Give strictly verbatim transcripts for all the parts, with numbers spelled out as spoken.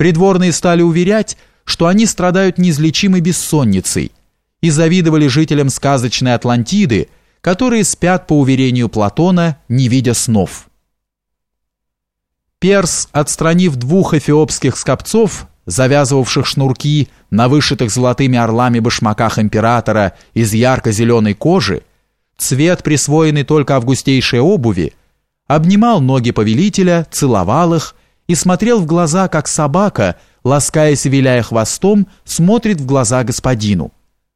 Придворные стали уверять, что они страдают неизлечимой бессонницей, и завидовали жителям сказочной Атлантиды, которые спят, по уверению Платона, не видя снов. Перс, отстранив двух эфиопских скопцов, завязывавших шнурки на вышитых золотыми орлами башмаках императора из ярко-зеленой кожи, цвет, присвоенный только августейшей обуви, обнимал ноги повелителя, целовал их и смотрел в глаза, как собака, ласкаясь и виляя хвостом, смотрит в глаза господину.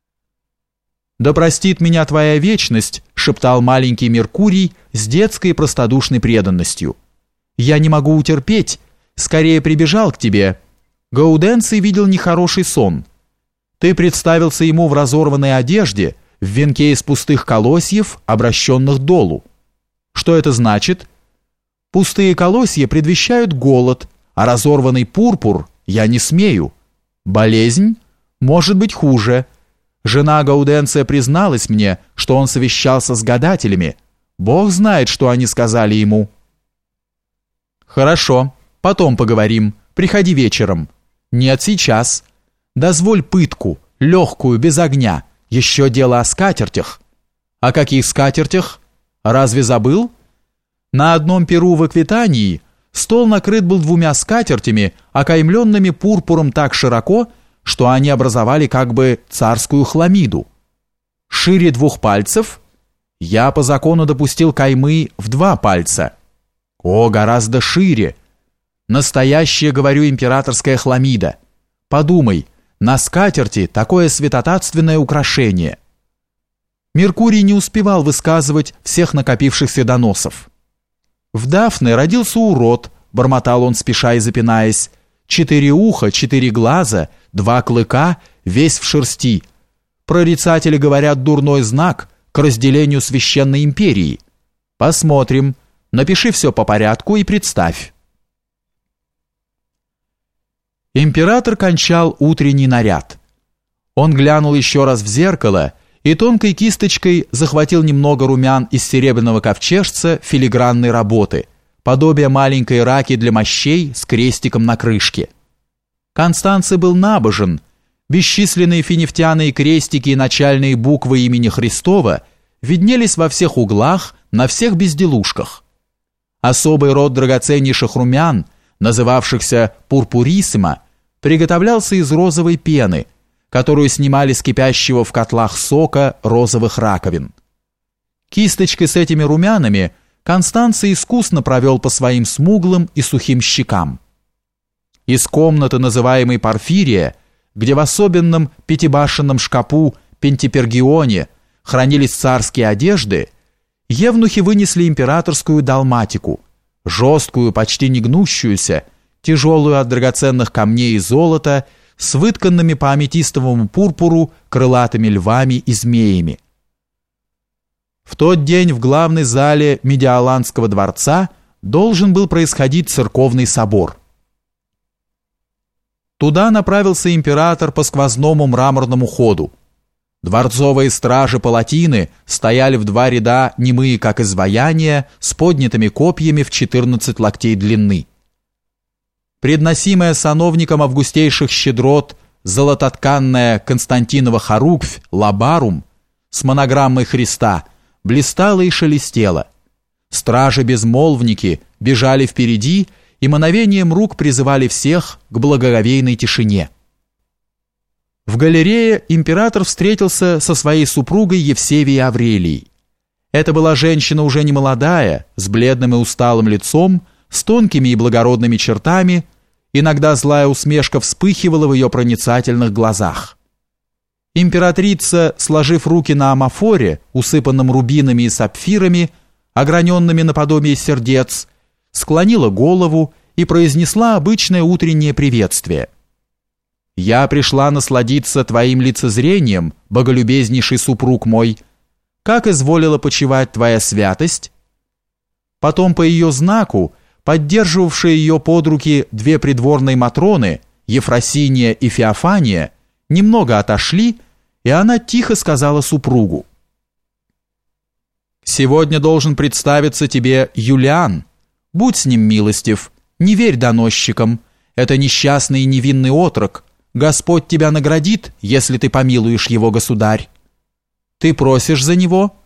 «Да простит меня твоя вечность», — шептал маленький Меркурий с детской простодушной преданностью. «Я не могу утерпеть, скорее прибежал к тебе. Гауденций видел нехороший сон. Ты представился ему в разорванной одежде, в венке из пустых колосьев, обращенных долу. Что это значит? Пустые колосья предвещают голод, а разорванный пурпур я не смею. Болезнь? Может быть хуже. Жена Гауденция призналась мне, что он совещался с гадателями. Бог знает, что они сказали ему». «Хорошо, потом поговорим. Приходи вечером». «Нет, сейчас. Дозволь пытку, легкую, без огня. Еще дело о скатертях». «О каких скатертях? Разве забыл?» На одном перу в Аквитании стол накрыт был двумя скатертями, окаймленными пурпуром так широко, что они образовали как бы царскую хламиду. Шире двух пальцев? Я по закону допустил каймы в два пальца. О, гораздо шире. Настоящая, говорю, императорская хламида. Подумай, на скатерти такое святотатственное украшение. Меркурий не успевал высказывать всех накопившихся доносов. В Дафне родился урод, бормотал он, спеша и запинаясь. Четыре уха, четыре глаза, два клыка, весь в шерсти. Прорицатели говорят, дурной знак к разделению священной империи. Посмотрим. Напиши все по порядку и представь. Император кончал утренний наряд. Он глянул еще раз в зеркало и тонкой кисточкой захватил немного румян из серебряного ковчежца филигранной работы, подобие маленькой раки для мощей с крестиком на крышке. Констанций был набожен. Бесчисленные финифтяные крестики и начальные буквы имени Христова виднелись во всех углах, на всех безделушках. Особый род драгоценнейших румян, называвшихся пурпуриссимо, приготовлялся из розовой пены, которую снимали с кипящего в котлах сока розовых раковин. Кисточкой с этими румянами Констанций искусно провел по своим смуглым и сухим щекам. Из комнаты, называемой Порфирия, где в особенном пятибашенном шкапу Пентипергионе хранились царские одежды, евнухи вынесли императорскую далматику, жесткую, почти не гнущуюся, тяжелую от драгоценных камней и золота, с вытканными по аметистовому пурпуру крылатыми львами и змеями. В тот день в главной зале Медиоланского дворца должен был происходить церковный собор. Туда направился император по сквозному мраморному ходу. Дворцовые стражи палатины стояли в два ряда, немые как изваяния, с поднятыми копьями в четырнадцать локтей длины. Предносимая сановником августейших щедрот золототканная Константинова хоруквь лабарум с монограммой Христа блистала и шелестела. Стражи-безмолвники бежали впереди и мановением рук призывали всех к благоговейной тишине. В галерее император встретился со своей супругой Евсевией Аврелией. Это была женщина уже не молодая, с бледным и усталым лицом, с тонкими и благородными чертами, иногда злая усмешка вспыхивала в ее проницательных глазах. Императрица, сложив руки на амафоре, усыпанном рубинами и сапфирами, ограненными наподобие сердец, склонила голову и произнесла обычное утреннее приветствие. «Я пришла насладиться твоим лицезрением, боголюбезнейший супруг мой. Как изволила почивать твоя святость?» Потом по ее знаку, поддерживавшие ее под руки две придворные матроны, Ефросиния и Феофания, немного отошли, и она тихо сказала супругу: «Сегодня должен представиться тебе Юлиан. Будь с ним милостив, не верь доносчикам. Это несчастный и невинный отрок. Господь тебя наградит, если ты помилуешь его, государь. Ты просишь за него?»